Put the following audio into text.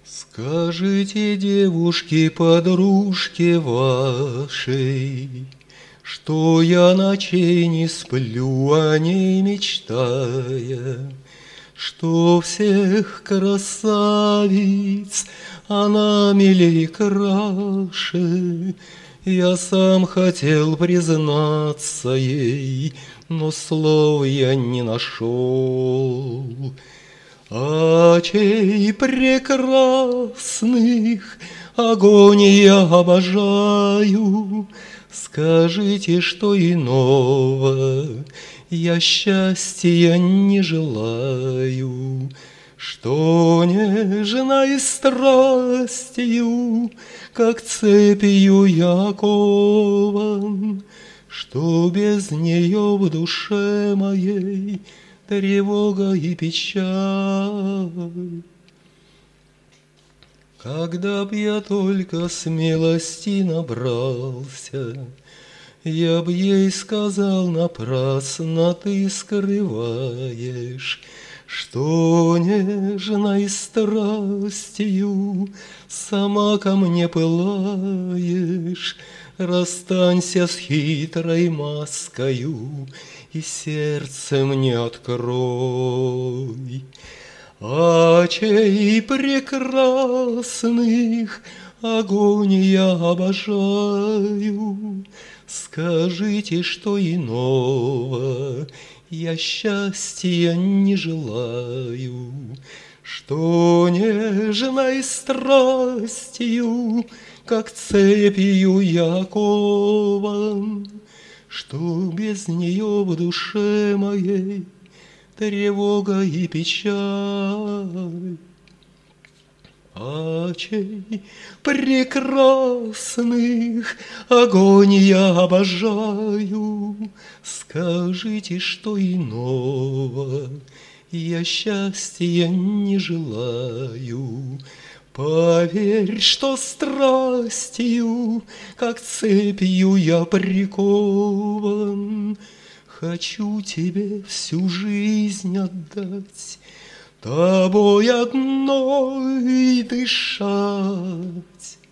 Скажите, девушке, подружке вашей, что я ночей не сплю, о ней мечтая, что всех красавиц она милей краше. Я сам хотел признаться ей, но слов я не нашел. Очей прекрасных огонь я обожаю. Скажите, что иного я счастья не желаю, что нежной страстью, как цепью я кован, что без нее в душе моей тревога и печаль. Когда б я только смелости набрался, я б ей сказал: напрасно ты скрываешь, что нежной страстью сама ко мне пылаешь. Расстанься с хитрой маскою и сердце мне открой. Очей прекрасных огонь я обожаю. Скажите, что иного я счастья не желаю, что нежной страстью, как цепью я кован, что без нее в душе моей тревога и печаль. Очей прекрасных огонь я обожаю. Скажите, что иного я счастья не желаю. Поверь, что страстью, как цепью я прикован, хочу тебе всю жизнь отдать, тобой одной дышать.